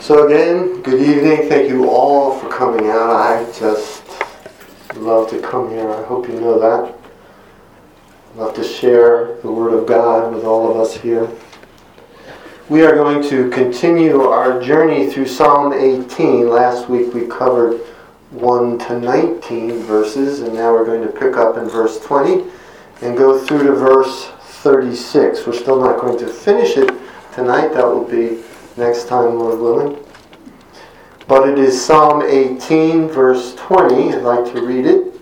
So again, good evening. Thank you all for coming out. I just love to come here. I hope you know that. Love to share the Word of God with all of us here. We are going to continue our journey through Psalm 18. Last week we covered 1 to 19 verses, and now we're going to pick up in verse 20 and go through to verse 36. We're still not going to finish it tonight. That will be next time, Lord willing. But it is Psalm 18, verse 20. I'd like to read it.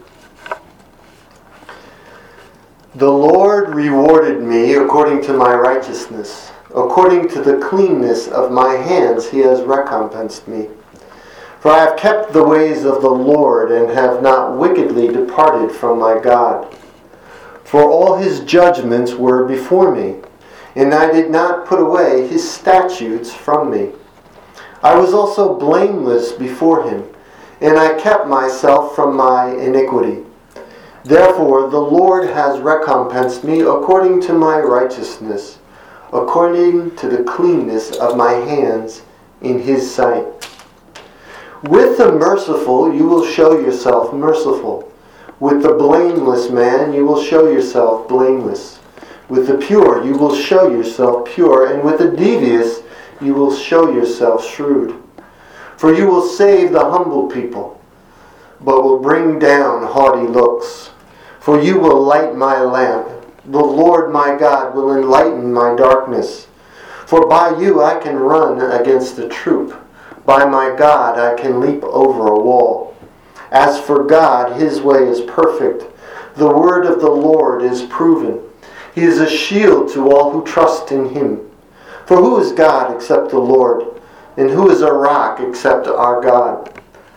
The Lord rewarded me according to my righteousness. According to the cleanness of my hands, He has recompensed me. For I have kept the ways of the Lord and have not wickedly departed from my God. For all His judgments were before me, and I did not put away His statutes from me. I was also blameless before Him, and I kept myself from my iniquity. Therefore the Lord has recompensed me according to my righteousness, according to the cleanness of my hands in His sight. With the merciful you will show yourself merciful. With the blameless man you will show yourself blameless. With the pure you will show yourself pure, and with the devious you will show yourself shrewd. For you will save the humble people, but will bring down haughty looks. For you will light my lamp. The Lord my God will enlighten my darkness. For by you I can run against a troop. By my God I can leap over a wall. As for God, His way is perfect. The word of the Lord is proven. He is a shield to all who trust in Him. For who is God except the Lord? And who is a rock except our God?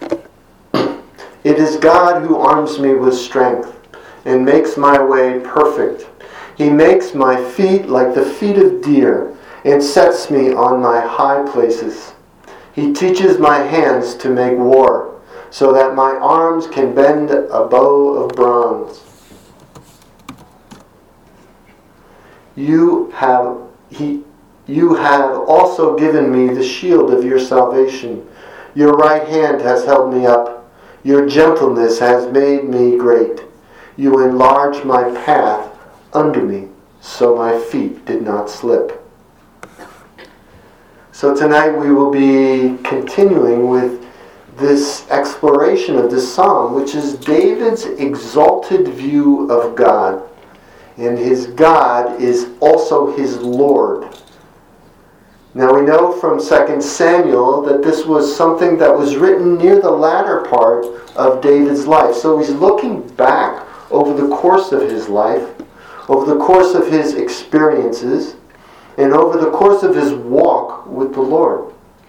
It is God who arms me with strength and makes my way perfect. He makes my feet like the feet of deer and sets me on my high places. He teaches my hands to make war, so that my arms can bend a bow of bronze. You have also given me the shield of your salvation. Your right hand has held me up. Your gentleness has made me great. You enlarged my path under me, so my feet did not slip. So tonight we will be continuing with this exploration of this psalm, which is David's exalted view of God. And his God is also his Lord. Now we know from 2 Samuel that this was something that was written near the latter part of David's life. So he's looking back over the course of his life, over the course of his experiences, and over the course of his walk with the Lord.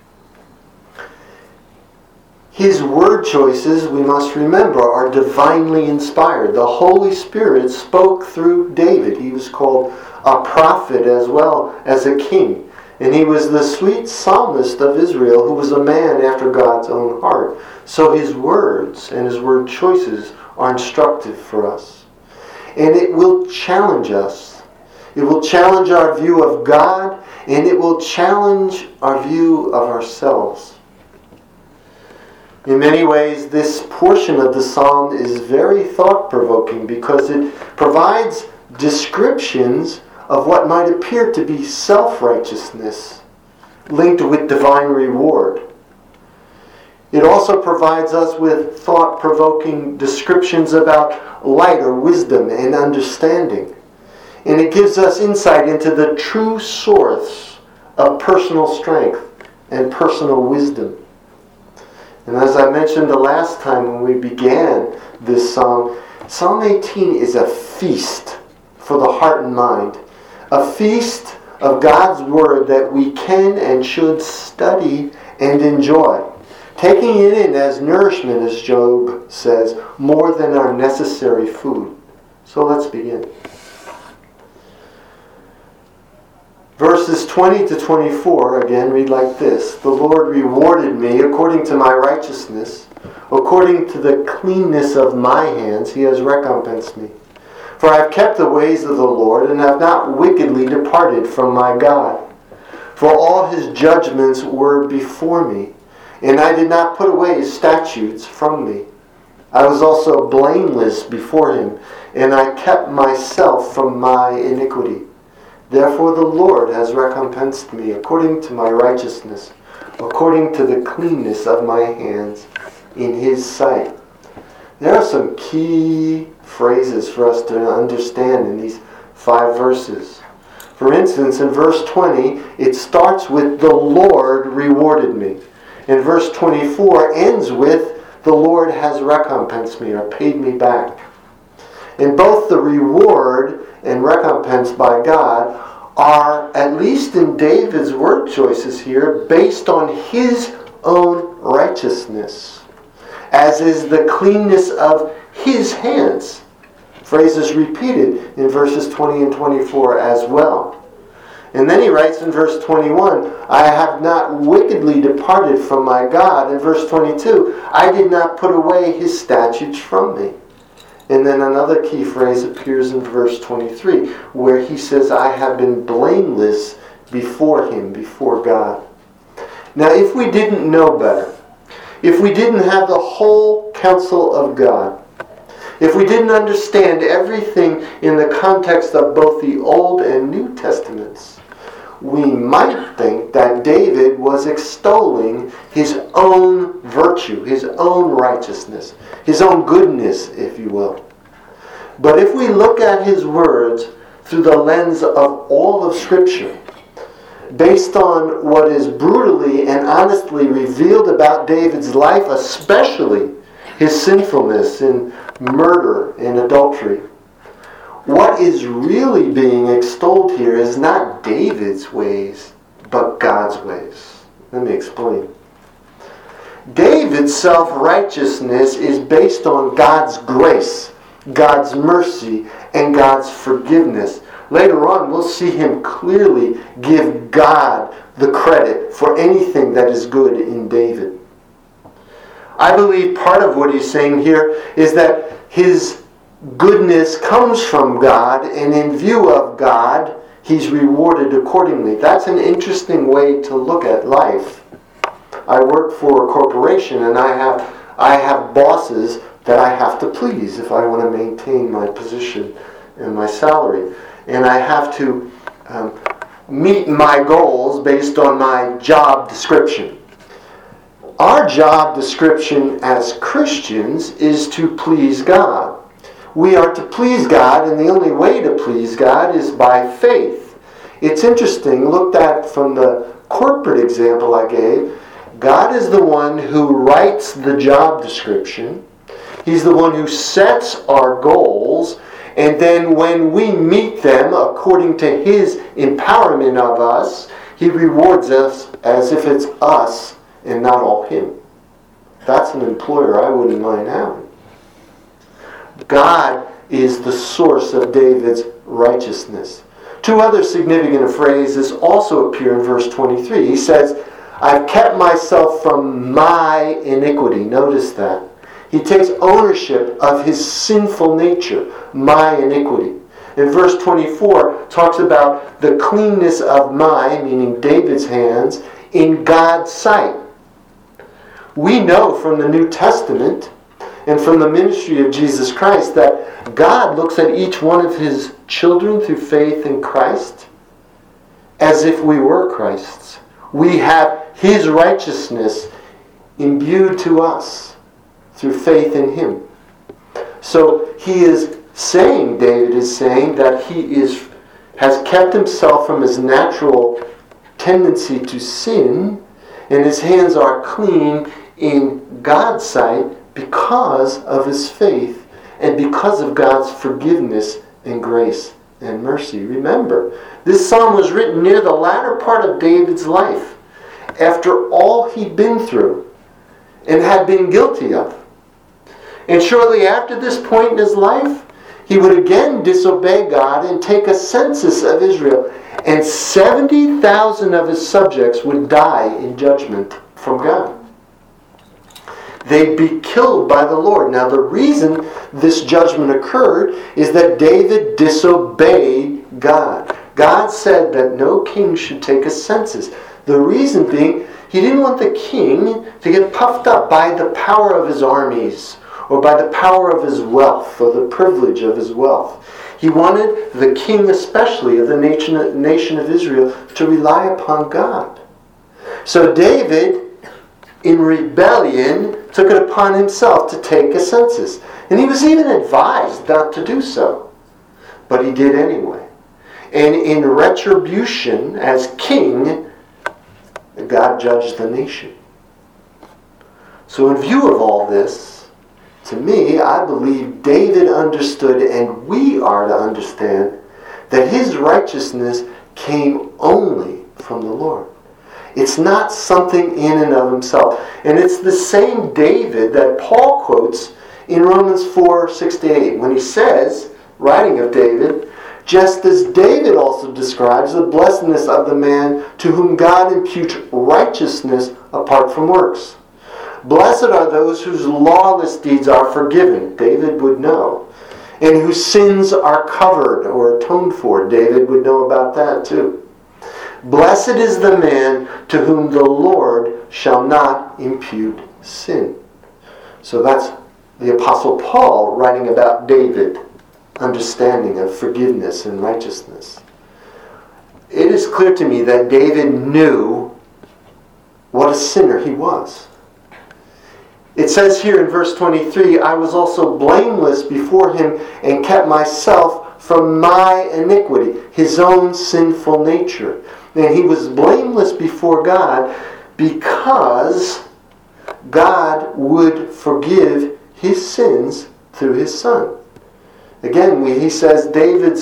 His word choices, we must remember, are divinely inspired. The Holy Spirit spoke through David. He was called a prophet as well as a king. And he was the sweet psalmist of Israel, who was a man after God's own heart. So his words and his word choices are instructive for us. And it will challenge us. It will challenge our view of God, and it will challenge our view of ourselves. In many ways, this portion of the psalm is very thought-provoking because it provides descriptions of what might appear to be self-righteousness linked with divine reward. It also provides us with thought-provoking descriptions about light or wisdom and understanding. And it gives us insight into the true source of personal strength and personal wisdom. And as I mentioned the last time when we began this psalm, Psalm 18 is a feast for the heart and mind. A feast of God's Word that we can and should study and enjoy. Taking it in as nourishment, as Job says, more than our necessary food. So let's begin. Verses 20 to 24, again, read like this. The Lord rewarded me according to my righteousness. According to the cleanness of my hands, He has recompensed me. For I have kept the ways of the Lord, and have not wickedly departed from my God. For all his judgments were before me, and I did not put away his statutes from me. I was also blameless before him, and I kept myself from my iniquity. Therefore the Lord has recompensed me according to my righteousness, according to the cleanness of my hands in his sight. There are some key phrases for us to understand in these 5 verses. For instance, in verse 20, it starts with the Lord rewarded me. And verse 24 ends with the Lord has recompensed me or paid me back. And both the reward and recompense by God are, at least in David's word choices here, based on his own righteousness, as is the cleanness of his hands. Phrase is repeated in verses 20 and 24 as well. And then he writes in verse 21, I have not wickedly departed from my God. In verse 22, I did not put away his statutes from me. And then another key phrase appears in verse 23, where he says, I have been blameless before him, before God. Now, if we didn't know better, if we didn't have the whole counsel of God, if we didn't understand everything in the context of both the Old and New Testaments, we might think that David was extolling his own virtue, his own righteousness, his own goodness, if you will. But if we look at his words through the lens of all of Scripture, based on what is brutally and honestly revealed about David's life, especially his sinfulness in murder and adultery, what is really being extolled here is not David's ways, but God's ways. Let me explain. David's self-righteousness is based on God's grace, God's mercy, and God's forgiveness. Later on, we'll see him clearly give God the credit for anything that is good in David. I believe part of what he's saying here is that his goodness comes from God, and in view of God, he's rewarded accordingly. That's an interesting way to look at life. I work for a corporation, and I have bosses that I have to please if I want to maintain my position and my salary. And I have to meet my goals based on my job description. Our job description as Christians is to please God. We are to please God, and the only way to please God is by faith. It's interesting, looked at from the corporate example I gave, God is the one who writes the job description. He's the one who sets our goals, and then when we meet them according to his empowerment of us, he rewards us as if it's us and not all him. That's an employer I wouldn't mind having. God is the source of David's righteousness. 2 other significant phrases also appear in verse 23. He says, I've kept myself from my iniquity. Notice that. He takes ownership of his sinful nature, my iniquity. In verse 24, talks about the cleanness of my, meaning David's hands, in God's sight. We know from the New Testament and from the ministry of Jesus Christ that God looks at each one of his children through faith in Christ as if we were Christ's. We have his righteousness imbued to us through faith in him. So he is saying, David is saying, that he has kept himself from his natural tendency to sin, and his hands are clean in God's sight because of his faith and because of God's forgiveness and grace and mercy. Remember, this psalm was written near the latter part of David's life, after all he'd been through and had been guilty of. And shortly after this point in his life, he would again disobey God and take a census of Israel. And 70,000 of his subjects would die in judgment from God. They'd be killed by the Lord. Now the reason this judgment occurred is that David disobeyed God. God said that no king should take a census. The reason being, he didn't want the king to get puffed up by the power of his armies, or by the power of his wealth, or the privilege of his wealth. He wanted the king, especially of the nation of Israel, to rely upon God. So David, in rebellion, took it upon himself to take a census. And he was even advised not to do so. But he did anyway. And in retribution, as king, God judged the nation. So in view of all this, to me, I believe David understood, and we are to understand, that his righteousness came only from the Lord. It's not something in and of himself. And it's the same David that Paul quotes in Romans 4:6-8, when he says, writing of David, just as David also describes the blessedness of the man to whom God imputes righteousness apart from works. Blessed are those whose lawless deeds are forgiven, David would know, and whose sins are covered or atoned for. David would know about that too. Blessed is the man to whom the Lord shall not impute sin. So that's the Apostle Paul writing about David, understanding of forgiveness and righteousness. It is clear to me that David knew what a sinner he was. It says here in verse 23, I was also blameless before him and kept myself from my iniquity, his own sinful nature. And he was blameless before God because God would forgive his sins through his Son. Again, he says, David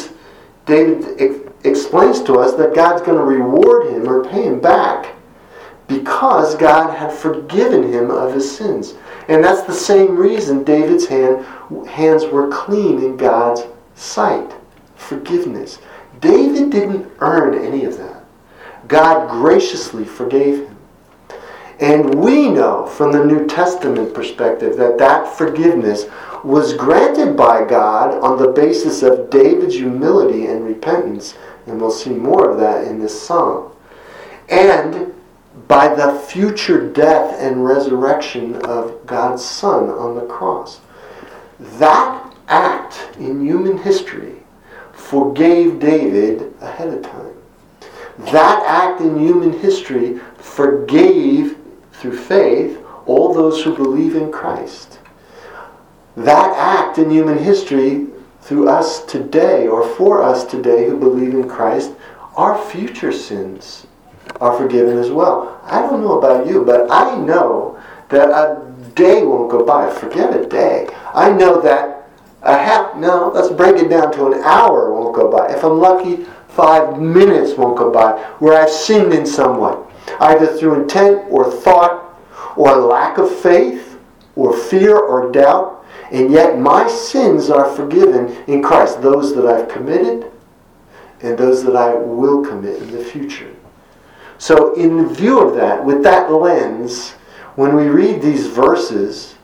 explains to us that God's going to reward him or pay him back because God had forgiven him of his sins. And that's the same reason David's hands were clean in God's sight. Forgiveness. David didn't earn any of that. God graciously forgave him. And we know from the New Testament perspective that forgiveness was granted by God on the basis of David's humility and repentance. And we'll see more of that in this psalm. And by the future death and resurrection of God's Son on the cross. That act in human history forgave David ahead of time. That act in human history forgave, through faith, all those who believe in Christ. That act in human history, through us today, or for us today who believe in Christ, our future sins are forgiven as well. I don't know about you, but I know that a day won't go by. Forget a day. I know that let's break it down to an hour won't go by. If I'm lucky, 5 minutes won't go by where I've sinned in some way, either through intent or thought or lack of faith or fear or doubt, and yet my sins are forgiven in Christ, those that I've committed and those that I will commit in the future. So in view of that, with that lens, when we read these verses,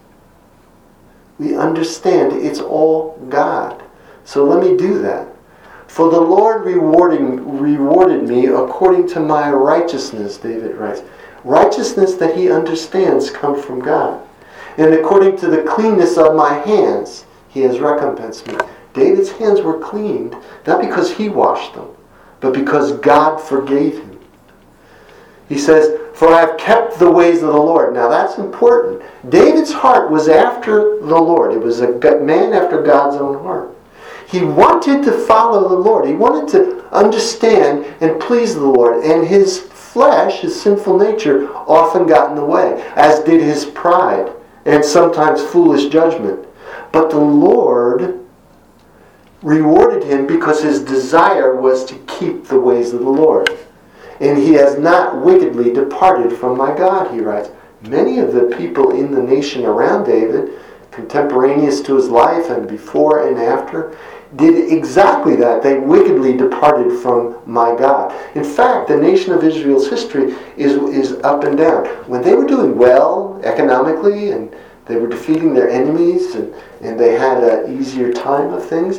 we understand it's all God. So let me do that. For the Lord rewarded me according to my righteousness, David writes. Righteousness that he understands comes from God. And according to the cleanness of my hands, he has recompensed me. David's hands were cleaned, not because he washed them, but because God forgave him. He says, for I have kept the ways of the Lord. Now that's important. David's heart was after the Lord. It was a man after God's own heart. He wanted to follow the Lord. He wanted to understand and please the Lord. And his flesh, his sinful nature, often got in the way, as did his pride and sometimes foolish judgment. But the Lord rewarded him because his desire was to keep the ways of the Lord. And he has not wickedly departed from my God, he writes. Many of the people in the nation around David, contemporaneous to his life and before and after, did exactly that. They wickedly departed from my God. In fact, the nation of Israel's history is up and down. When they were doing well economically and they were defeating their enemies and they had an easier time of things,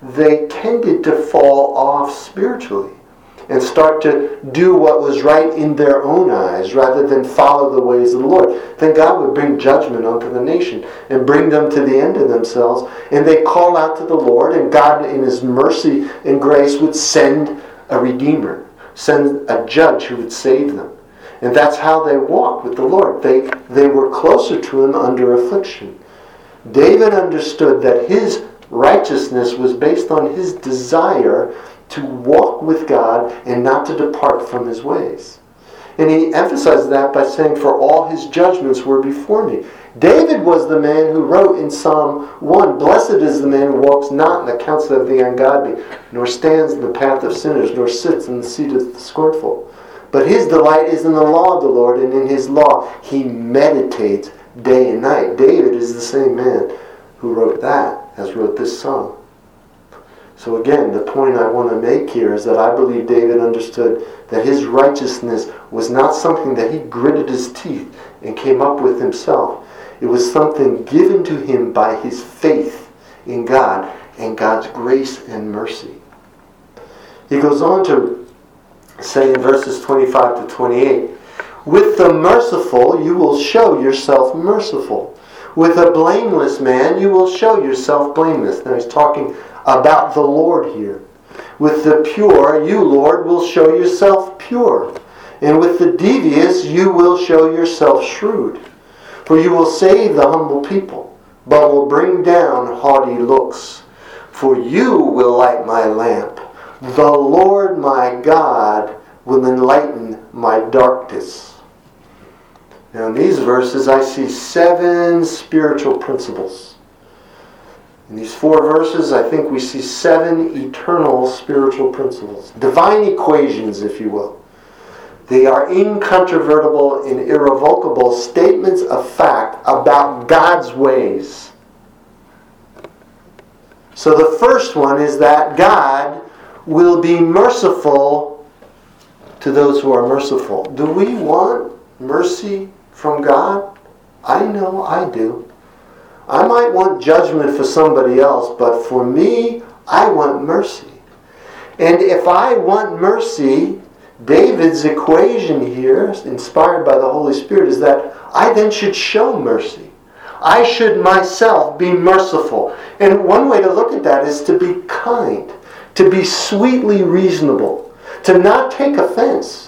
they tended to fall off spiritually and start to do what was right in their own eyes rather than follow the ways of the Lord. Then God would bring judgment onto the nation and bring them to the end of themselves. And they call out to the Lord, and God in His mercy and grace would send a Redeemer, send a judge who would save them. And that's how they walked with the Lord. They were closer to Him under affliction. David understood that his righteousness was based on his desire to walk with God and not to depart from His ways. And he emphasized that by saying, for all His judgments were before me. David was the man who wrote in Psalm 1, blessed is the man who walks not in the counsel of the ungodly, nor stands in the path of sinners, nor sits in the seat of the scornful. But his delight is in the law of the Lord, and in His law he meditates day and night. David is the same man who wrote that as wrote this song. So again, the point I want to make here is that I believe David understood that his righteousness was not something that he gritted his teeth and came up with himself. It was something given to him by his faith in God and God's grace and mercy. He goes on to say in verses 25 to 28, with the merciful you will show yourself merciful. With a blameless man you will show yourself blameless. Now he's talking about the Lord here. With the pure, you, Lord, will show yourself pure. And with the devious, you will show yourself shrewd. For you will save the humble people, but will bring down haughty looks. For you will light my lamp. The Lord my God will enlighten my darkness. Now in these verses, I see 7 spiritual principles. In these 4 verses, I think we see 7 eternal spiritual principles. Divine equations, if you will. They are incontrovertible and irrevocable statements of fact about God's ways. So the first one is that God will be merciful to those who are merciful. Do we want mercy from God? I know I do. I might want judgment for somebody else, but for me, I want mercy. And if I want mercy, David's equation here, inspired by the Holy Spirit, is that I then should show mercy. I should myself be merciful. And one way to look at that is to be kind, to be sweetly reasonable, to not take offense,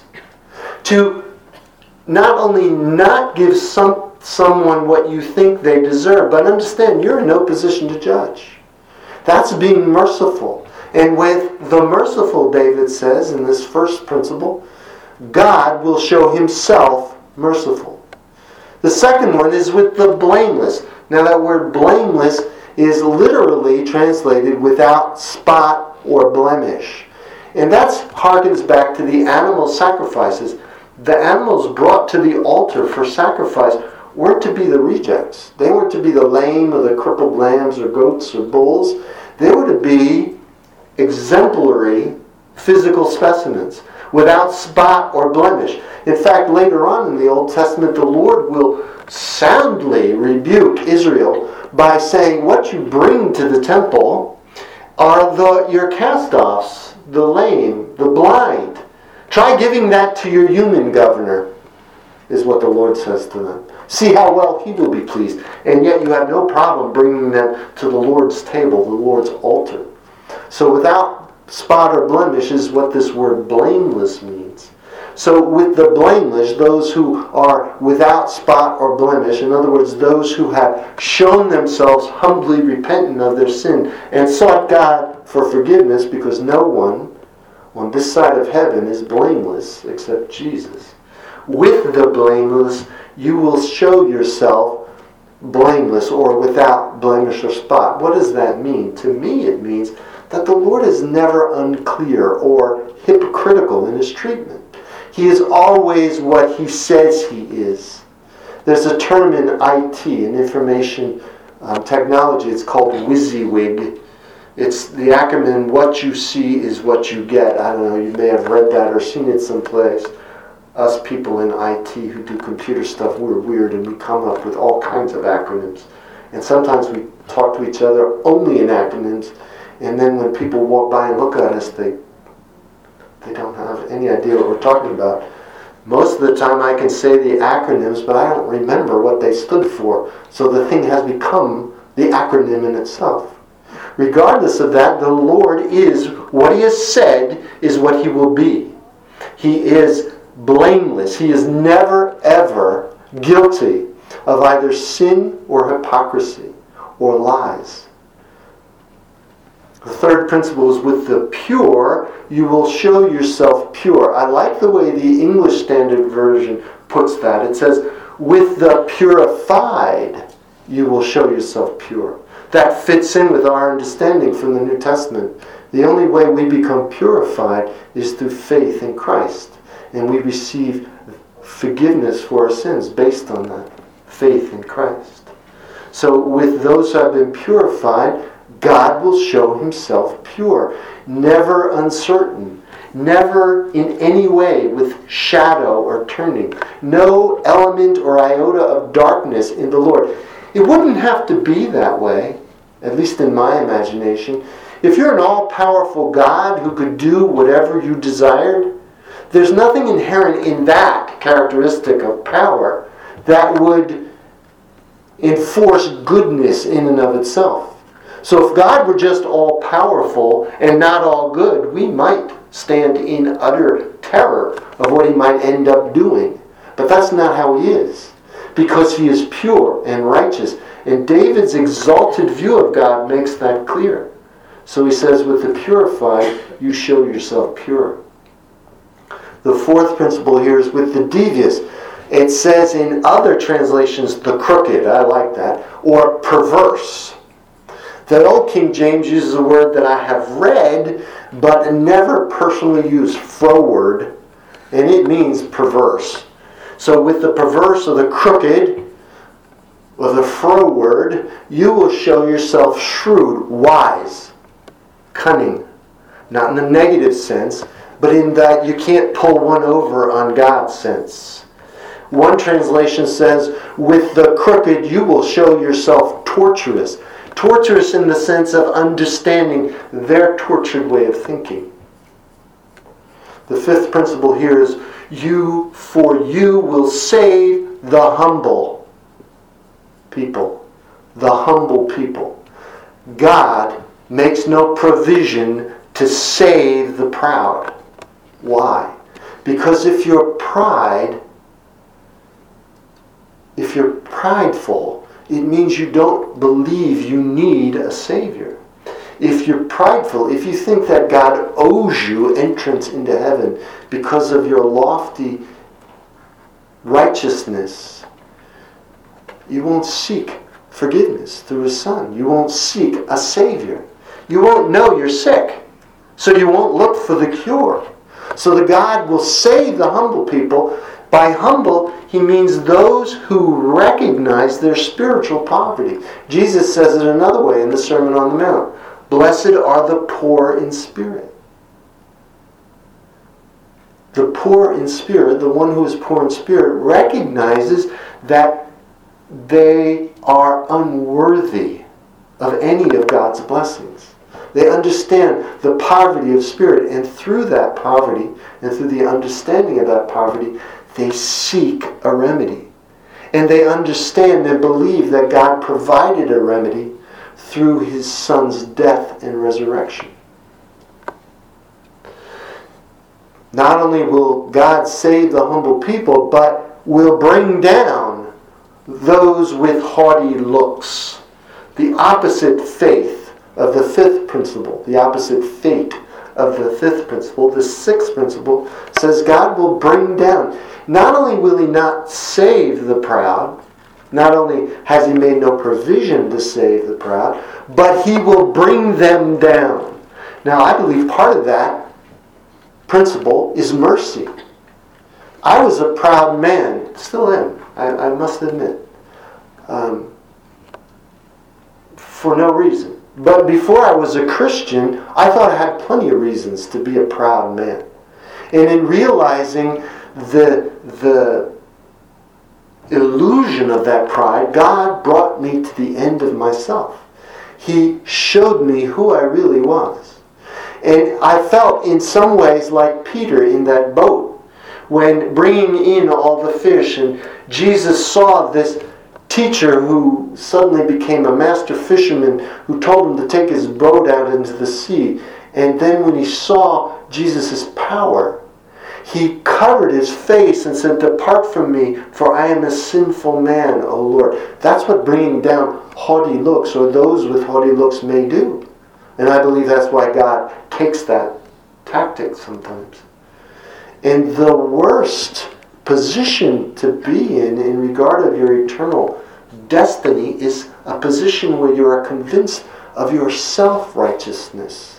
to not only not give someone what you think they deserve, but understand you're in no position to judge. That's being merciful. And with the merciful, David says in this first principle, God will show Himself merciful. The second one is with the blameless. Now that word blameless is literally translated without spot or blemish. And that harkens back to the animal sacrifices. The animals brought to the altar for sacrifice weren't to be the rejects. They weren't to be the lame or the crippled lambs or goats or bulls. They were to be exemplary physical specimens without spot or blemish. In fact, later on in the Old Testament, the Lord will soundly rebuke Israel by saying, what you bring to the temple are your cast-offs, the lame, the blind. Try giving that to your human governor, is what the Lord says to them. See how well He will be pleased. And yet you have no problem bringing them to the Lord's table, the Lord's altar. So without spot or blemish is what this word blameless means. So with the blameless, those who are without spot or blemish, in other words, those who have shown themselves humbly repentant of their sin and sought God for forgiveness, because no one on this side of heaven is blameless except Jesus. With the blameless, you will show yourself blameless or without blemish or spot. What does that mean? To me, it means that the Lord is never unclear or hypocritical in His treatment. He is always what He says He is. There's a term in IT, in information technology, it's called WYSIWYG. It's the acronym, what you see is what you get. I don't know, you may have read that or seen it someplace. Us people in IT who do computer stuff, we're weird and we come up with all kinds of acronyms. And sometimes we talk to each other only in acronyms. And then when people walk by and look at us, they don't have any idea what we're talking about. Most of the time I can say the acronyms, but I don't remember what they stood for. So the thing has become the acronym in itself. Regardless of that, the Lord is, what He has said is what He will be. He is blameless. He is never, ever guilty of either sin or hypocrisy or lies. The third principle is, with the pure, you will show yourself pure. I like the way the English Standard Version puts that. It says, with the purified, you will show yourself pure. That fits in with our understanding from the New Testament. The only way we become purified is through faith in Christ. And we receive forgiveness for our sins based on that faith in Christ. So with those who have been purified, God will show Himself pure, never uncertain, never in any way with shadow or turning, no element or iota of darkness in the Lord. It wouldn't have to be that way, at least in my imagination. If you're an all-powerful God who could do whatever you desired, there's nothing inherent in that characteristic of power that would enforce goodness in and of itself. So if God were just all-powerful and not all good, we might stand in utter terror of what He might end up doing. But that's not how He is, because He is pure and righteous. And David's exalted view of God makes that clear. So he says, with the purified, you show yourself pure. The fourth principle here is with the devious. It says in other translations, the crooked. I like that. Or perverse. The Old King James uses a word that I have read, but never personally used, froward, and it means perverse. So with the perverse or the crooked, or the froward, you will show yourself shrewd, wise, cunning. Not in the negative sense, but in that you can't pull one over on God's sense. One translation says, with the crooked you will show yourself torturous. Torturous in the sense of understanding their tortured way of thinking. The fifth principle here is, for you will save the humble people. The humble people. God makes no provision to save the proud. Why? Because if you're prideful, it means you don't believe you need a Savior. If you're prideful, if you think that God owes you entrance into heaven because of your lofty righteousness, you won't seek forgiveness through His Son. You won't seek a Savior. You won't know you're sick, so you won't look for the cure. So the God will save the humble people. By humble, He means those who recognize their spiritual poverty. Jesus says it another way in the Sermon on the Mount. Blessed are the poor in spirit. The poor in spirit, the one who is poor in spirit, recognizes that they are unworthy of any of God's blessings. They understand the poverty of spirit, and through that poverty, and through the understanding of that poverty, they seek a remedy. And they understand and believe that God provided a remedy through His Son's death and resurrection. Not only will God save the humble people, but will bring down those with haughty looks. The opposite faith of the fifth principle, the opposite fate of the fifth principle, the sixth principle says God will bring down. Not only will He not save the proud, not only has He made no provision to save the proud, but He will bring them down. Now, I believe part of that principle is mercy. I was a proud man, still am, I must admit, for no reason. But before I was a Christian, I thought I had plenty of reasons to be a proud man. And in realizing the illusion of that pride, God brought me to the end of myself. He showed me who I really was. And I felt in some ways like Peter in that boat, when bringing in all the fish, and Jesus saw this teacher who suddenly became a master fisherman, who told him to take his boat out into the sea. And then when he saw Jesus' power, he covered his face and said, "Depart from me, for I am a sinful man, O Lord." That's what bringing down haughty looks, or those with haughty looks, may do. And I believe that's why God takes that tactic sometimes. And the worst position to be in regard of your eternal destiny, is a position where you are convinced of your self-righteousness.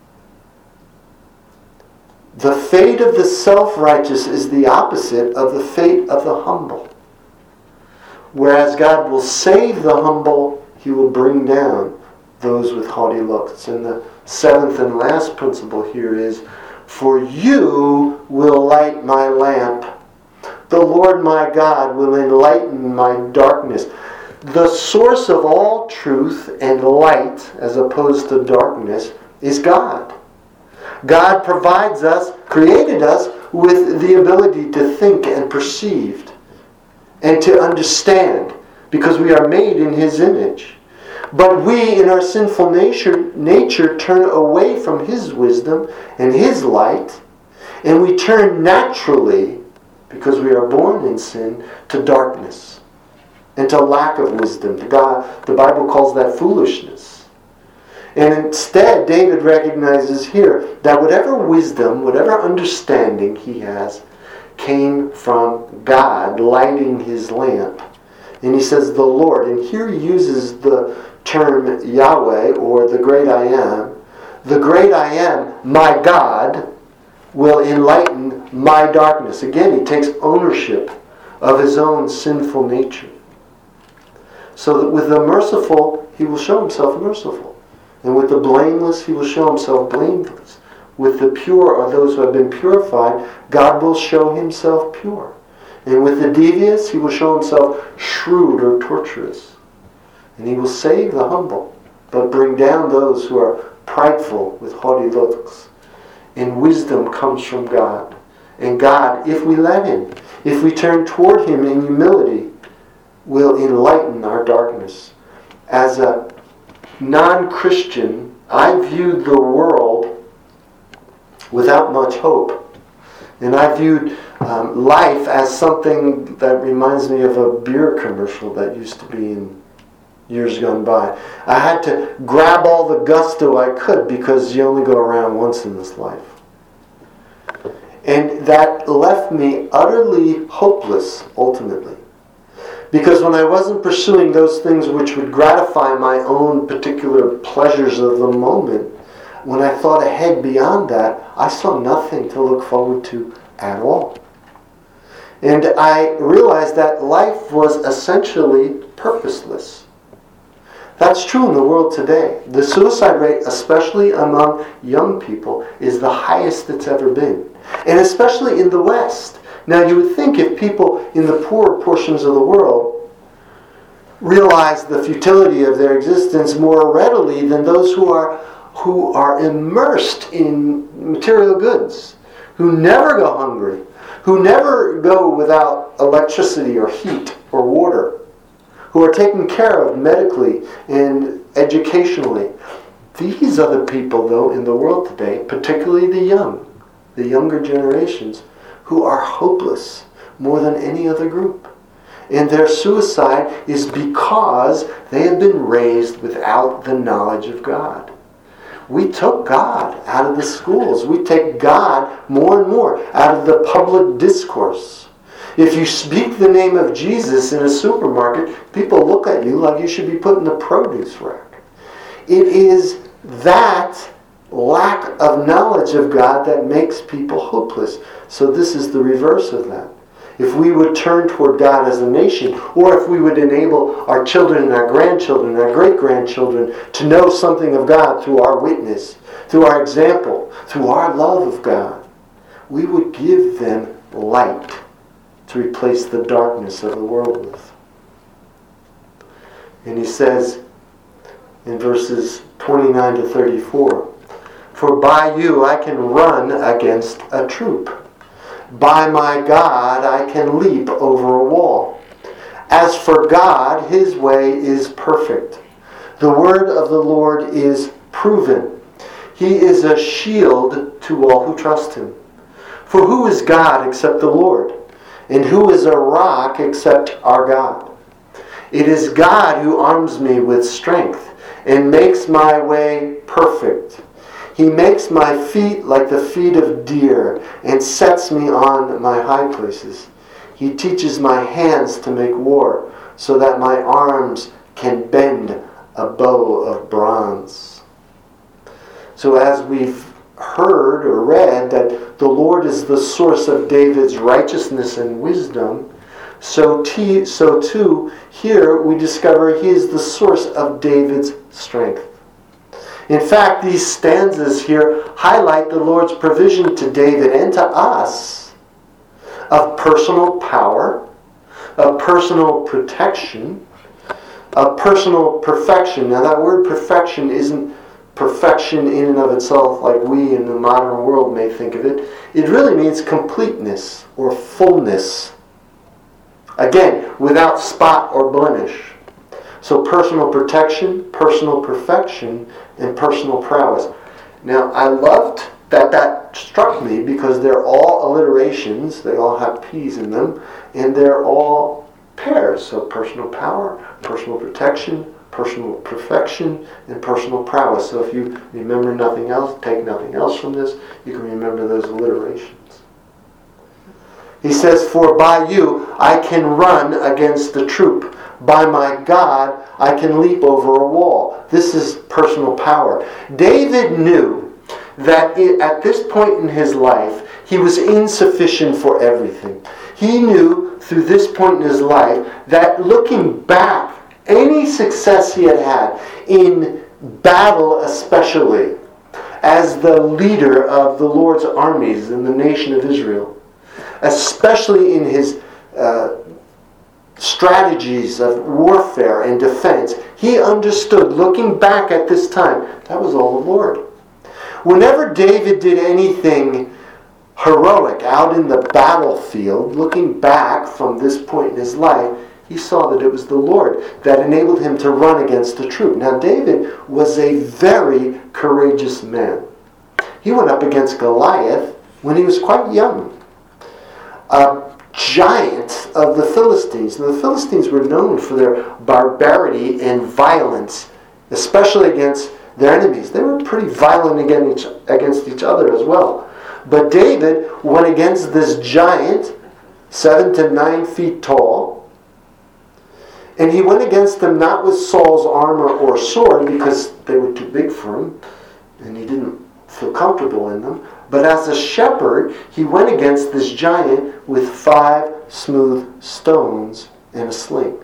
The fate of the self-righteous is the opposite of the fate of the humble. Whereas God will save the humble, He will bring down those with haughty looks. And the seventh and last principle here is, "For you will light my lamp. The Lord my God will enlighten my darkness." The source of all truth and light, as opposed to darkness, is God. God provides us, created us, with the ability to think and perceive and to understand, because we are made in His image. But we, in our sinful nature, turn away from His wisdom and His light, and we turn naturally, because we are born in sin, to darkness and to lack of wisdom. The Bible calls that foolishness. And instead, David recognizes here that whatever wisdom, whatever understanding he has, came from God lighting his lamp. And he says, the Lord. And here he uses the term Yahweh, or the great I am. The great I am, my God, will enlighten my darkness. Again, he takes ownership of his own sinful nature. So that with the merciful, he will show himself merciful. And with the blameless, he will show himself blameless. With the pure, or those who have been purified, God will show himself pure. And with the devious, he will show himself shrewd or torturous. And he will save the humble, but bring down those who are prideful with haughty looks. And wisdom comes from God. And God, if we let him, if we turn toward him in humility, will enlighten our darkness. As a non-Christian, I viewed the world without much hope. And I viewed life as something that reminds me of a beer commercial that used to be in years gone by. I had to grab all the gusto I could, because you only go around once in this life. And that left me utterly hopeless, ultimately. Because when I wasn't pursuing those things which would gratify my own particular pleasures of the moment, when I thought ahead beyond that, I saw nothing to look forward to at all. And I realized that life was essentially purposeless. That's true in the world today. The suicide rate, especially among young people, is the highest it's ever been. And especially in the West. Now, you would think if people in the poorer portions of the world realize the futility of their existence more readily than those who are immersed in material goods, who never go hungry, who never go without electricity or heat or water, who are taken care of medically and educationally. These are the people, though, in the world today, particularly the younger generations, who are hopeless more than any other group. And their suicide is because they have been raised without the knowledge of God. We took God out of the schools. We take God more and more out of the public discourse. If you speak the name of Jesus in a supermarket, people look at you like you should be put in the produce rack. It is that lack of knowledge of God that makes people hopeless. So this is the reverse of that. If we would turn toward God as a nation, or if we would enable our children and our grandchildren and our great-grandchildren to know something of God through our witness, through our example, through our love of God, we would give them light to replace the darkness of the world with. And he says, in verses 29 to 34. For by you I can run against a troop. By my God I can leap over a wall. As for God, his way is perfect. The word of the Lord is proven. He is a shield to all who trust him. For who is God except the Lord? And who is a rock except our God? It is God who arms me with strength and makes my way perfect. He makes my feet like the feet of deer and sets me on my high places. He teaches my hands to make war so that my arms can bend a bow of bronze. So as we've heard or read that the Lord is the source of David's righteousness and wisdom, so too here we discover he is the source of David's strength. In fact, these stanzas here highlight the Lord's provision to David and to us of personal power, of personal protection, of personal perfection. Now that word perfection isn't perfection in and of itself like we in the modern world may think of it. It really means completeness or fullness. Again, without spot or blemish. So personal protection, personal perfection, and personal prowess. Now, I loved that struck me because they're all alliterations. They all have P's in them. And they're all pairs. So personal power, personal protection, personal perfection, and personal prowess. So if you remember nothing else, take nothing else from this, you can remember those alliterations. He says, for by you I can run against the troop. By my God, I can leap over a wall. This is personal power. David knew that at this point in his life, he was insufficient for everything. He knew through this point in his life that looking back, any success he had had in battle especially, as the leader of the Lord's armies in the nation of Israel, especially in his strategies of warfare and defense, he understood, looking back at this time, that was all the Lord. Whenever David did anything heroic out in the battlefield, looking back from this point in his life, he saw that it was the Lord that enabled him to run against the troop. Now, David was a very courageous man. He went up against Goliath when he was quite young. A giant of the Philistines. Now, the Philistines were known for their barbarity and violence, especially against their enemies. They were pretty violent against each other as well. But David went against this giant, 7 to 9 feet tall, and he went against them not with Saul's armor or sword because they were too big for him, and he didn't feel comfortable in them. But as a shepherd, he went against this giant with 5 smooth stones and a sling.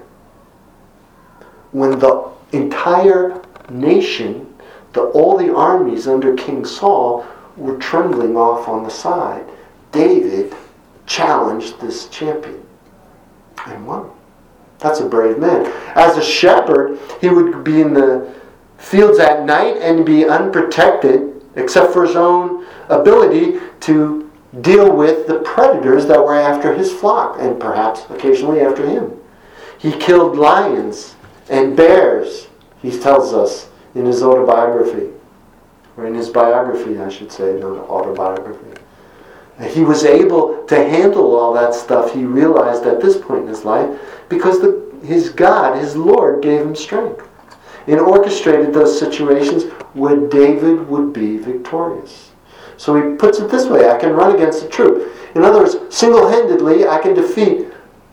When the entire nation, all the armies under King Saul, were trembling off on the side, David challenged this champion and won. That's a brave man. As a shepherd, he would be in the fields at night and be unprotected except for his own ability to deal with the predators that were after his flock and perhaps occasionally after him. He killed lions and bears, he tells us in his autobiography, or in his biography, I should say, not autobiography. He was able to handle all that stuff, he realized at this point in his life, because his God, his Lord, gave him strength and orchestrated those situations where David would be victorious. So he puts it this way, I can run against a troop. In other words, single-handedly, I can defeat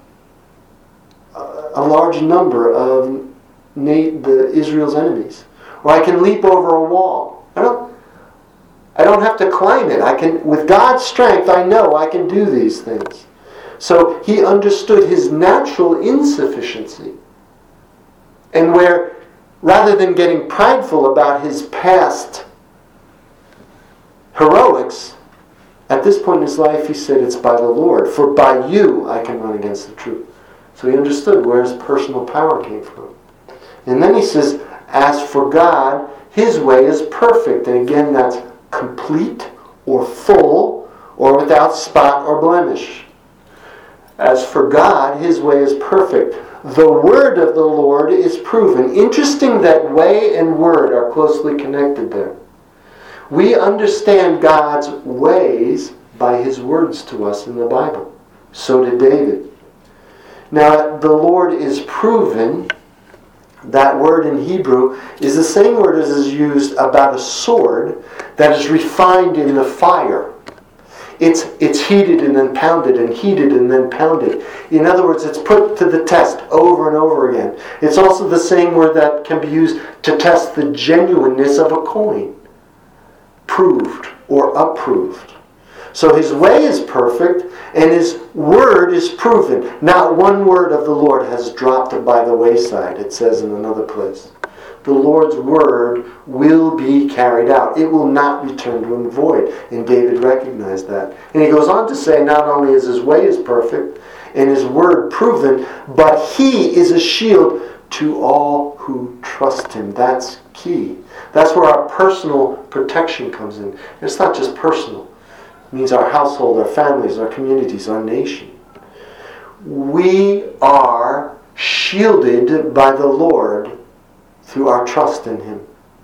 a large number of Israel's enemies. Or I can leap over a wall. I don't have to climb it. With God's strength, I know I can do these things. So he understood his natural insufficiency. And where, rather than getting prideful about his past heroics, at this point in his life he said, it's by the Lord. For by you I can run against the troop. So he understood where his personal power came from. And then he says, As for God, His way is perfect. And again, that's complete or full or without spot or blemish. As for God, His way is perfect. The word of the Lord is proven. Interesting that way and word are closely connected there. We understand God's ways by His words to us in the Bible. So did David. Now, the Lord is proven. That word in Hebrew is the same word as is used about a sword that is refined in the fire. It's heated and then pounded and heated and then pounded. In other words, it's put to the test over and over again. It's also the same word that can be used to test the genuineness of a coin. Proved or approved. So His way is perfect and His word is proven. Not one word of the Lord has dropped by the wayside, it says in another place. The Lord's word will be carried out. It will not return to Him void. And David recognized that. And he goes on to say, not only is His way is perfect and His word proven, but He is a shield to all who trust Him. That's key. That's where our personal protection comes in. And it's not just personal. It means our household, our families, our communities, our nation. We are shielded by the Lord through our trust in Him.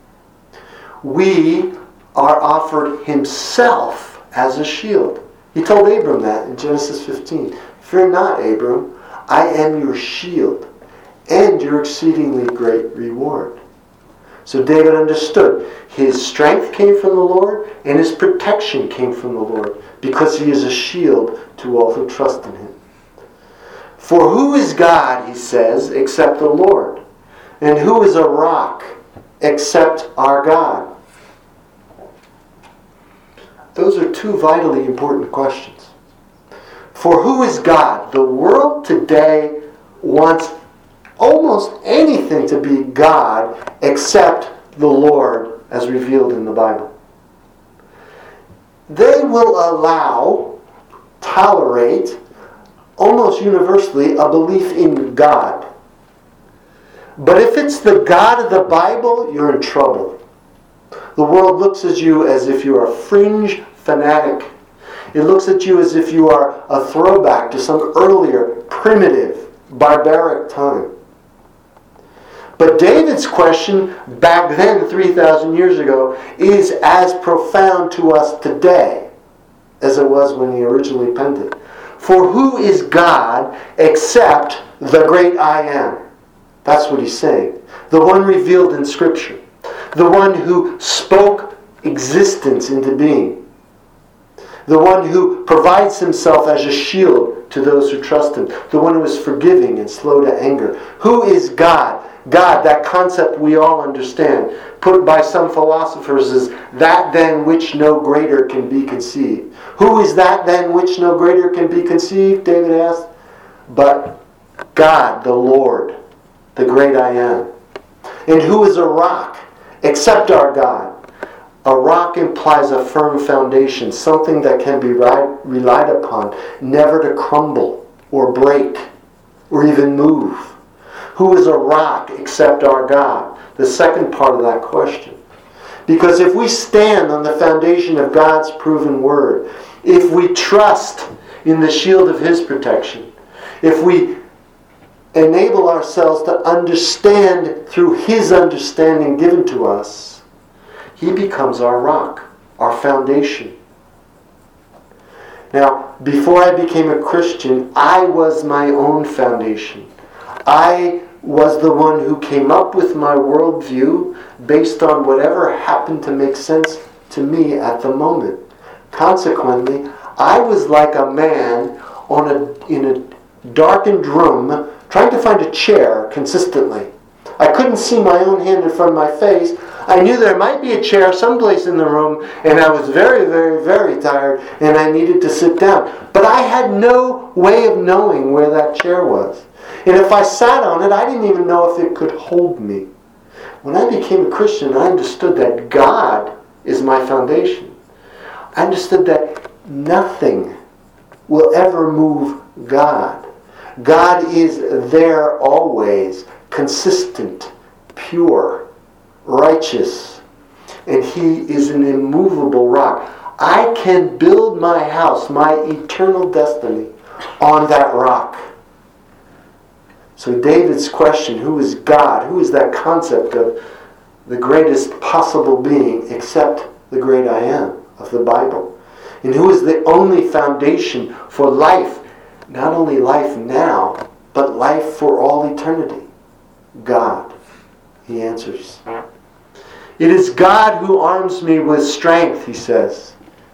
We are offered Himself as a shield. He told Abram that in Genesis 15. Fear not, Abram, I am your shield and your exceedingly great reward. So David understood his strength came from the Lord and his protection came from the Lord because he is a shield to all who trust in Him. For who is God, he says, except the Lord? And who is a rock except our God? Those are two vitally important questions. For who is God? The world today wants almost anything to be God except the Lord as revealed in the Bible. They will tolerate, almost universally, a belief in God. But if it's the God of the Bible, you're in trouble. The world looks at you as if you're a fringe fanatic. It looks at you as if you are a throwback to some earlier, primitive, barbaric time. But David's question back then, 3,000 years ago, is as profound to us today as it was when he originally penned it. For who is God except the great I am? That's what he's saying. The one revealed in Scripture. The one who spoke existence into being. The one who provides Himself as a shield to those who trust Him. The one who is forgiving and slow to anger. Who is God? God, that concept we all understand, put by some philosophers as that then which no greater can be conceived. Who is that then which no greater can be conceived? David asked. But God, the Lord, the great I am. And who is a rock except our God? A rock implies a firm foundation, something that can be relied upon, never to crumble or break or even move. Who is a rock except our God? The second part of that question. Because if we stand on the foundation of God's proven word, if we trust in the shield of His protection, if we enable ourselves to understand through His understanding given to us, He becomes our rock, our foundation. Now, before I became a Christian, I was my own foundation. I was the one who came up with my worldview based on whatever happened to make sense to me at the moment. Consequently, I was like a man in a darkened room trying to find a chair consistently. I couldn't see my own hand in front of my face. I knew there might be a chair someplace in the room, and I was very, very, very tired, and I needed to sit down. But I had no way of knowing where that chair was. And if I sat on it, I didn't even know if it could hold me. When I became a Christian, I understood that God is my foundation. I understood that nothing will ever move God. God is there always, consistent, pure, righteous, and He is an immovable rock. I can build my house, my eternal destiny, on that rock. So David's question, who is God? Who is that concept of the greatest possible being except the great I am of the Bible? And who is the only foundation for life? Not only life now, but life for all eternity. God. He answers. It is God who arms me with strength, he says.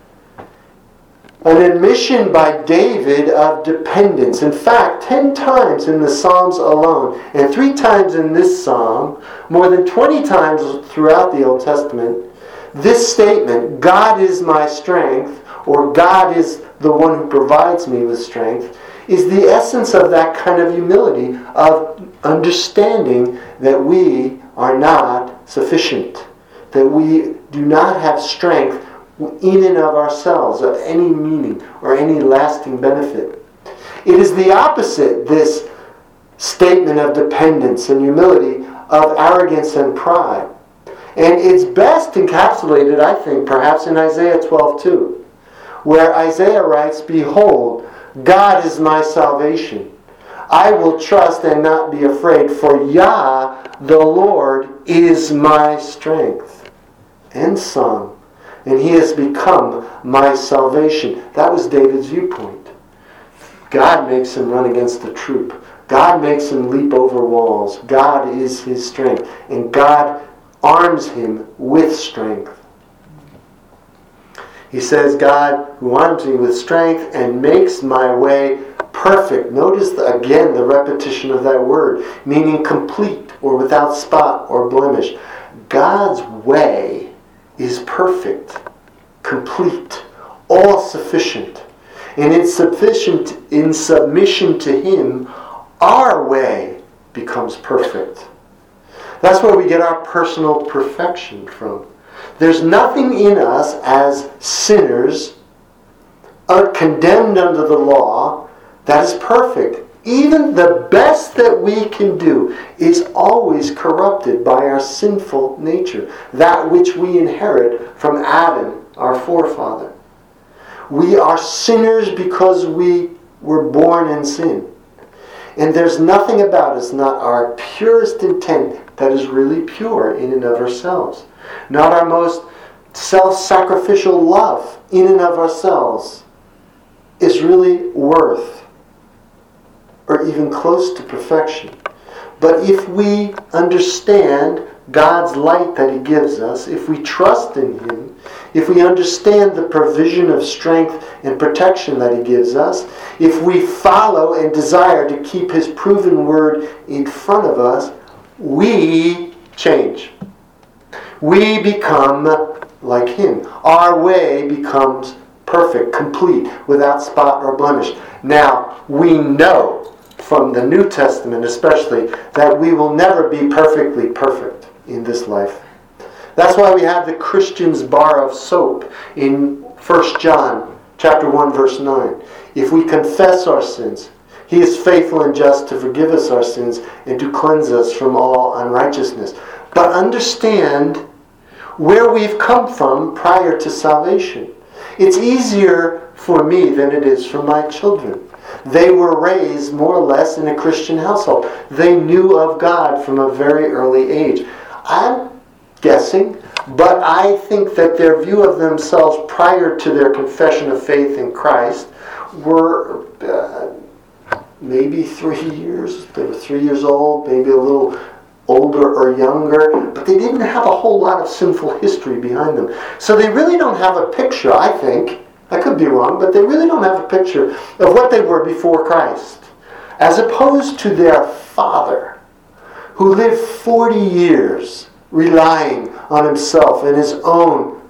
An admission by David of dependence. In fact, 10 times in the Psalms alone, and 3 times in this Psalm, more than 20 times throughout the Old Testament, this statement, God is my strength, or God is the one who provides me with strength, is the essence of that kind of humility, of understanding that we are not sufficient, that we do not have strength in and of ourselves, of any meaning or any lasting benefit. It is the opposite, this statement of dependence and humility, of arrogance and pride. And it's best encapsulated, I think, perhaps in Isaiah 12:2, where Isaiah writes, "Behold, God is my salvation. I will trust and not be afraid, for Yah, the Lord, is my strength." End song. And He has become my salvation. That was David's viewpoint. God makes him run against the troop. God makes him leap over walls. God is his strength. And God arms him with strength. He says, God who arms me with strength and makes my way perfect. Notice again the repetition of that word, meaning complete or without spot or blemish. God's way is perfect, complete, all sufficient. And in submission to Him, our way becomes perfect. That's where we get our personal perfection from. There's nothing in us as sinners, condemned under the law, that is perfect. Even the best that we can do is always corrupted by our sinful nature, that which we inherit from Adam, our forefather. We are sinners because we were born in sin. And there's nothing about us, not our purest intent, that is really pure in and of ourselves. Not our most self-sacrificial love in and of ourselves is really worth or even close to perfection. But if we understand God's light that He gives us, if we trust in Him, if we understand the provision of strength and protection that He gives us, if we follow and desire to keep His proven word in front of us, we change. We become like Him. Our way becomes perfect, complete, without spot or blemish. Now, we know from the New Testament especially that we will never be perfectly perfect in this life. That's why we have the Christian's bar of soap in 1 John chapter 1 verse 9. If we confess our sins, He is faithful and just to forgive us our sins and to cleanse us from all unrighteousness. But understand where we've come from prior to salvation. It's easier for me than it is for my children. They were raised more or less in a Christian household. They knew of God from a very early age. I'm guessing, but I think that their view of themselves prior to their confession of faith in Christ were maybe 3 years. They were 3 years old, maybe a little older or younger, but they didn't have a whole lot of sinful history behind them. So they really don't have a picture, I think, I could be wrong, but they really don't have a picture of what they were before Christ. As opposed to their father, who lived 40 years relying on himself and his own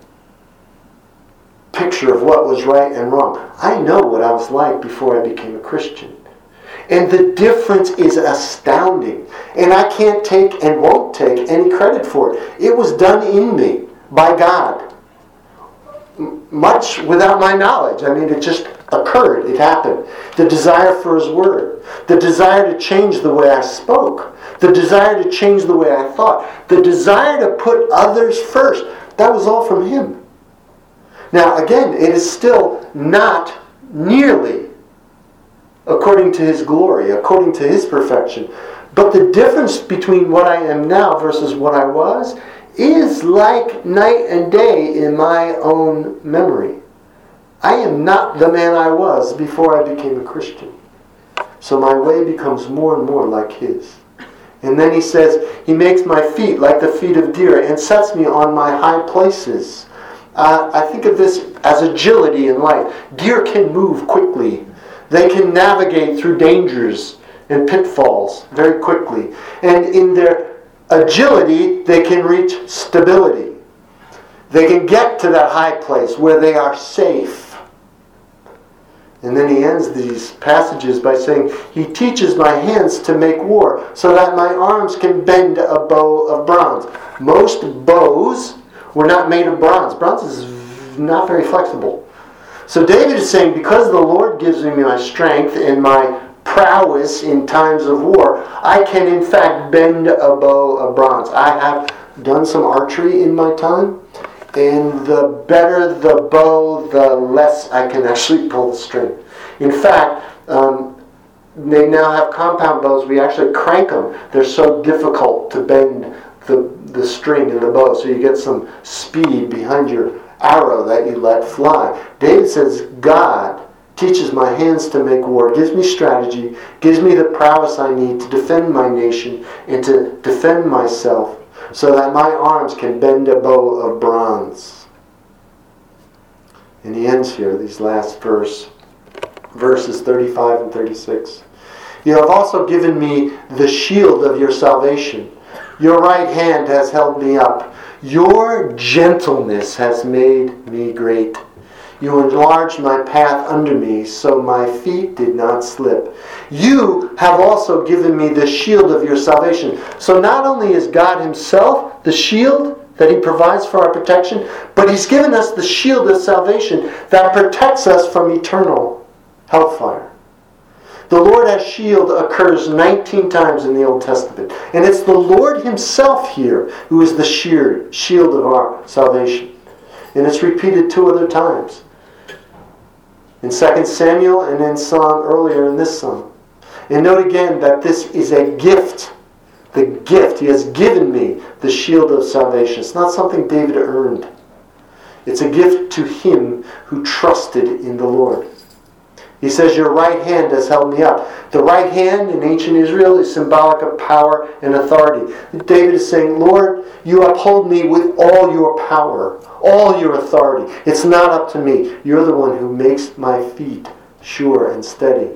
picture of what was right and wrong. I know what I was like before I became a Christian. And the difference is astounding. And I can't take and won't take any credit for it. It was done in me by God. Much without my knowledge. I mean, it just occurred. It happened. The desire for His Word. The desire to change the way I spoke. The desire to change the way I thought. The desire to put others first. That was all from Him. Now, again, it is still not nearly according to His glory, according to His perfection. But the difference between what I am now versus what I was is like night and day in my own memory. I am not the man I was before I became a Christian. So my way becomes more and more like His. And then He says, He makes my feet like the feet of deer and sets me on my high places. I think of this as agility in life. Deer can move quickly. They can navigate through dangers and pitfalls very quickly. And in their agility, they can reach stability. They can get to that high place where they are safe. And then He ends these passages by saying, He teaches my hands to make war, so that my arms can bend a bow of bronze. Most bows were not made of bronze. Bronze is not very flexible. So David is saying, because the Lord gives me my strength and my prowess in times of war, I can in fact bend a bow of bronze. I have done some archery in my time. And the better the bow, the less I can actually pull the string. In fact, they now have compound bows. We actually crank them. They're so difficult to bend the string in the bow. So you get some speed behind your arrow that you let fly. David says, God teaches my hands to make war, gives me strategy, gives me the prowess I need to defend my nation and to defend myself, so that my arms can bend a bow of bronze. And he ends here, these last verses 35 and 36. You have also given me the shield of your salvation. Your right hand has held me up. Your gentleness has made me great. You enlarged my path under me, so my feet did not slip. You have also given me the shield of your salvation. So not only is God Himself the shield that He provides for our protection, but He's given us the shield of salvation that protects us from eternal hellfire. The Lord as shield occurs 19 times in the Old Testament. And it's the Lord Himself here who is the shield of our salvation. And it's repeated 2 other times. In 2 Samuel and in Psalm earlier in this Psalm. And note again that this is a gift. The gift. He has given me the shield of salvation. It's not something David earned. It's a gift to him who trusted in the Lord. He says, your right hand has held me up. The right hand in ancient Israel is symbolic of power and authority. David is saying, Lord, you uphold me with all your power, all your authority. It's not up to me. You're the one who makes my feet sure and steady.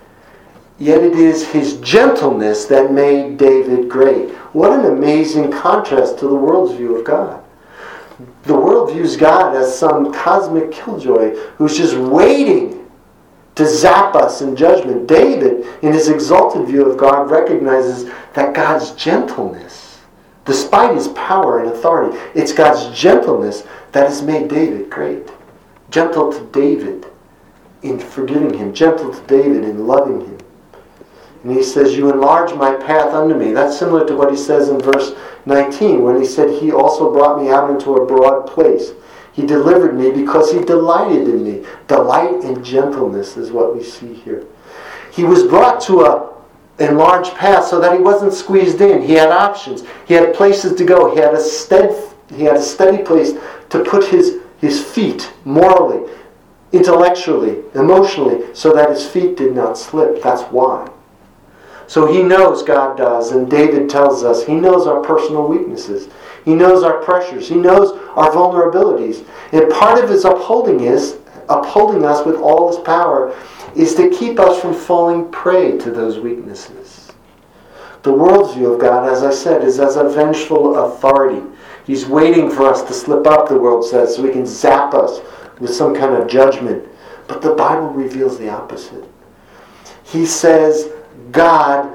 Yet it is His gentleness that made David great. What an amazing contrast to the world's view of God. The world views God as some cosmic killjoy who's just waiting to zap us in judgment. David, in his exalted view of God, recognizes that God's gentleness, despite His power and authority, it's God's gentleness that has made David great. Gentle to David in forgiving him. Gentle to David in loving him. And he says, you enlarge my path under me. That's similar to what he says in verse 19, when he said, He also brought me out into a broad place. He delivered me because He delighted in me. Delight and gentleness is what we see here. He was brought to an enlarged path so that he wasn't squeezed in. He had options. He had places to go. He had a steady place to put his feet morally, intellectually, emotionally, so that his feet did not slip. That's why. So he knows, God does, and David tells us, he knows our personal weaknesses. He knows our pressures. He knows our vulnerabilities. And part of His upholding us with all His power is to keep us from falling prey to those weaknesses. The world's view of God, as I said, is as a vengeful authority. He's waiting for us to slip up, the world says, so He can zap us with some kind of judgment. But the Bible reveals the opposite. He says, God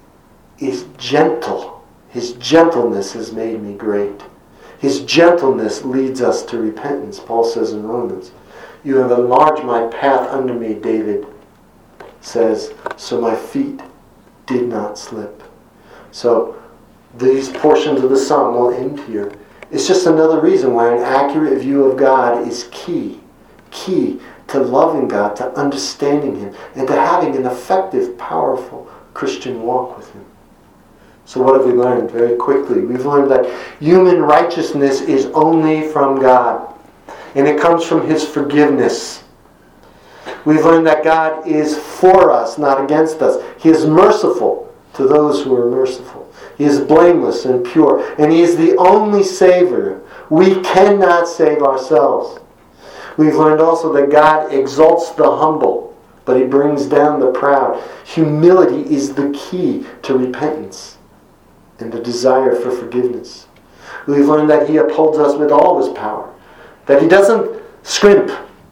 is gentle. His gentleness has made me great. His gentleness leads us to repentance, Paul says in Romans. You have enlarged my path under me, David says, so my feet did not slip. So these portions of the psalm will end here. It's just another reason why an accurate view of God is key. Key to loving God, to understanding Him, and to having an effective, powerful Christian walk with Him. So what have we learned? Very quickly, we've learned that human righteousness is only from God, and it comes from His forgiveness. We've learned that God is for us, not against us. He is merciful to those who are merciful. He is blameless and pure, and He is the only Savior. We cannot save ourselves. We've learned also that God exalts the humble, but He brings down the proud. Humility is the key to repentance and the desire for forgiveness. We've learned that He upholds us with all His power, that He doesn't scrimp.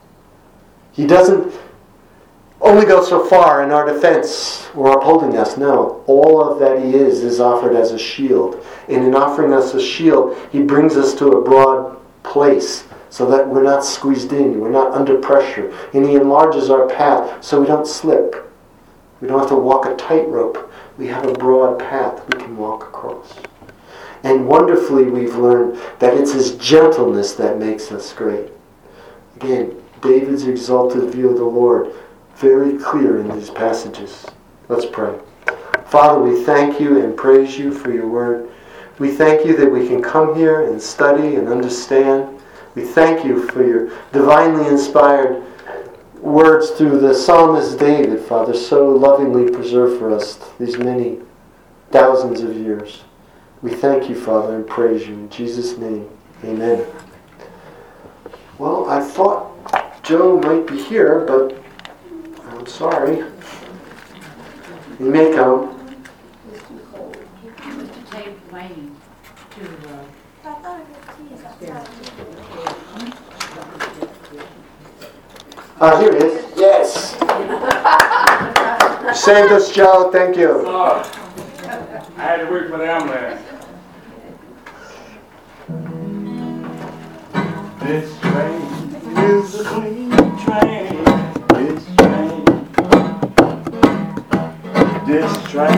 He doesn't only go so far in our defense or upholding us. No, all of that He is offered as a shield. And in offering us a shield, He brings us to a broad place so that we're not squeezed in, we're not under pressure. And He enlarges our path so we don't slip. We don't have to walk a tightrope. We have a broad path we can walk across. And wonderfully, we've learned that it's His gentleness that makes us great. Again, David's exalted view of the Lord, very clear in these passages. Let's pray. Father, we thank You and praise You for Your word. We thank You that we can come here and study and understand. We thank You for Your divinely inspired words through the psalmist David, Father, so lovingly preserved for us these many thousands of years. We thank You, Father, and praise You. In Jesus' name, amen. Well, I thought Joe might be here, but I'm sorry. He may come. It's too cold. Mr. Tate waiting to... Here it is. Yes. Saved us, Joe. Thank you. I had to wait for the ambulance. This train is a clean train.